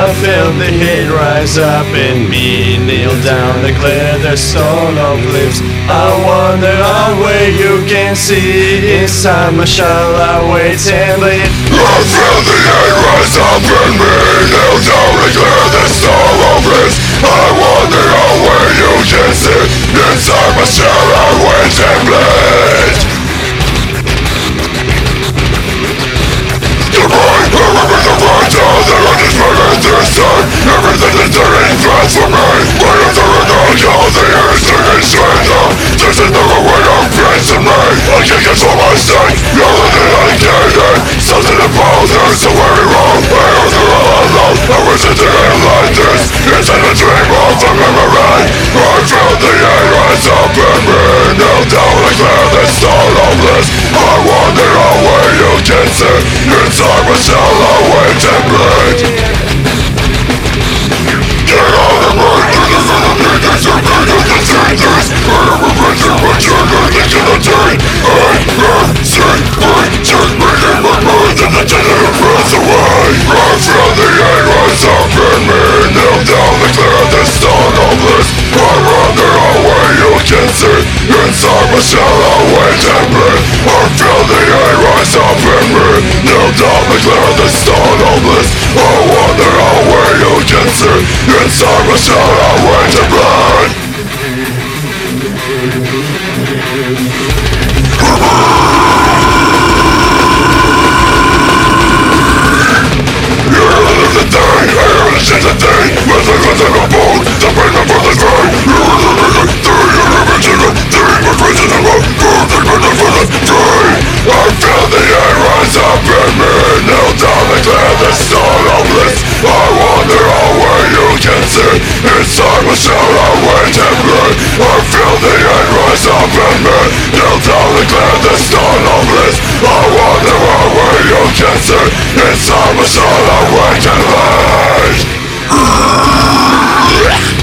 I feel the heat rise up in me. Kneel down to clear the stone of lips. I wonder how way you can see. Inside my shell I wait and bleed. I feel the heat rise up in me. Kneel down to clear the stone of lips. I wonder how way you can see. Inside my shell I wait and bleed. Everything is turning fast for me. Right after an all the air is turning straight up. There's another way of facing me. I can't control my state. You're living dedicated. Something about this so very wrong. I know they're all alone. I wish it didn't end like this. It's in a dream of the memory. I feel the air rise up in me. Kneel down and clear the stone of bliss. I wonder how way you can see. Inside my shell I wait and bleed. Inside my shell I wait and bleed. I feel the air rise up in me. Kneel down and clear the stone of bliss. I wonder how way you can see. Inside my shell I wait and bleed. You're living the day, I hear the shit the day. With the guns in the bone, the pain of the pain. You're living the day, you're living to the day. My friends in the road, burning for the day. I feel the air rise up in me. Kneel down and clear the stone of bliss. I wonder how way you can see. Inside my shell I wait and bleed. I feel the air rise up in me. Kneel down and clear the stone of bliss. I wonder how way you can see. Inside my shell I wait and bleed.